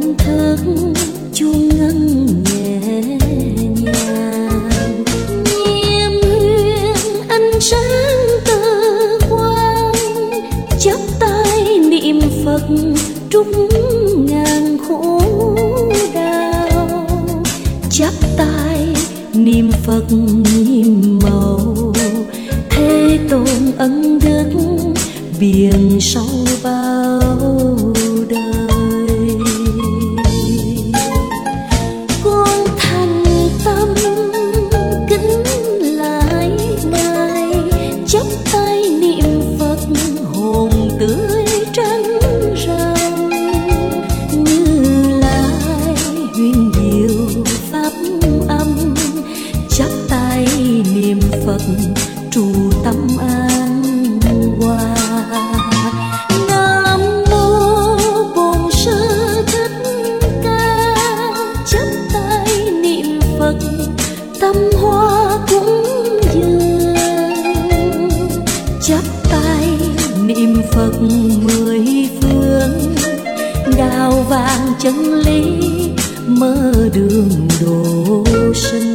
tỉnh thức chuông ngân nhẹ nhàng, niềm huyền ánh sáng tơ quang, chắp tay niệm Phật trút ngàn khổ đau, chắp tay niệm Phật nhiệm màu, thế tôn ân đức biển sâu bao đời. Con thành tâm kính lại Ngài, chắp tay niệm Phật hồn tươi trắng răng, Như Lai huyền diệu pháp âm, chắp tay niệm Phật trụ tâm an hòa. Nam mô Bổn Sư Thích Ca, chắp tay niệm Phật tâm hoa cúng dường, chắp tay niệm Phật mười phương, đào vàng chân lý mở đường độ sinh.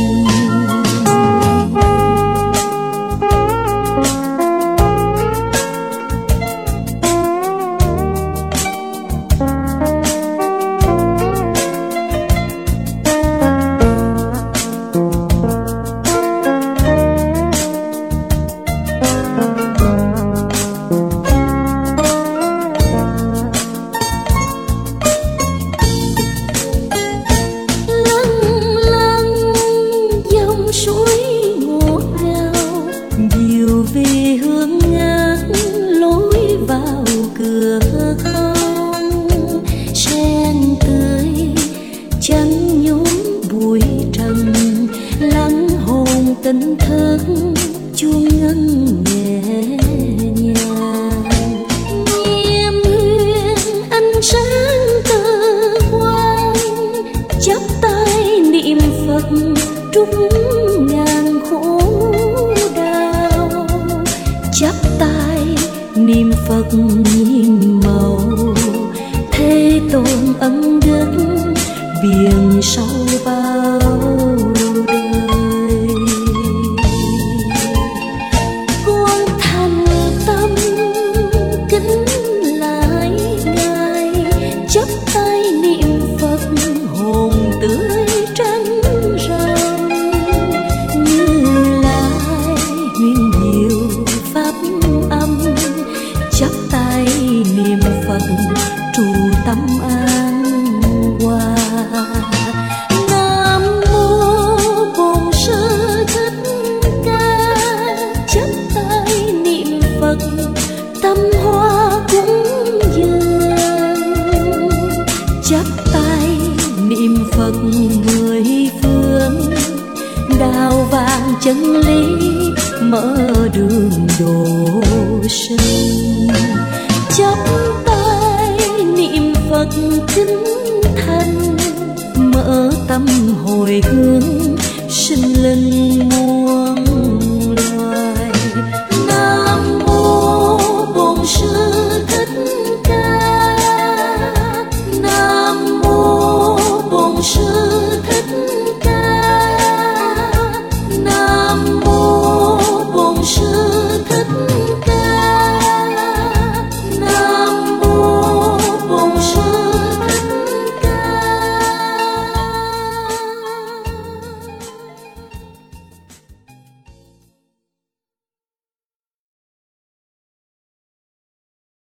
Về hướng ngang lối vào cửa không, sen tươi chân nhúm bụi trần, lắng hồn tỉnh thức chuông ngân nhẹ nhàng, niềm huyền ánh sáng tơ quang, chắp tay niệm Phật trút ngàn khổ, chắp tay niệm Phật nhiệm màu, thế tôn ân đức biển sâu bao đời. Con thành tâm kính lại Ngài, chắp tay niệm Phật hồn tươi trắng răng, Như Lai huyền diệu pháp âm, chắp tay niệm Phật trụ tâm an hòa. Nam mô Bổn Sư Thích Ca, chắp tay niệm Phật tâm hoa cúng dường, chắp tay niệm Phật mười phương, đào vàng chân lý mở đường độ sinh. Chắp tay niệm Phật kính thành, mở tâm hồi hướng sinh linh muôn loài. Nam mô Bổn Sư Thích Ca, Nam mô Bổn Sư Thích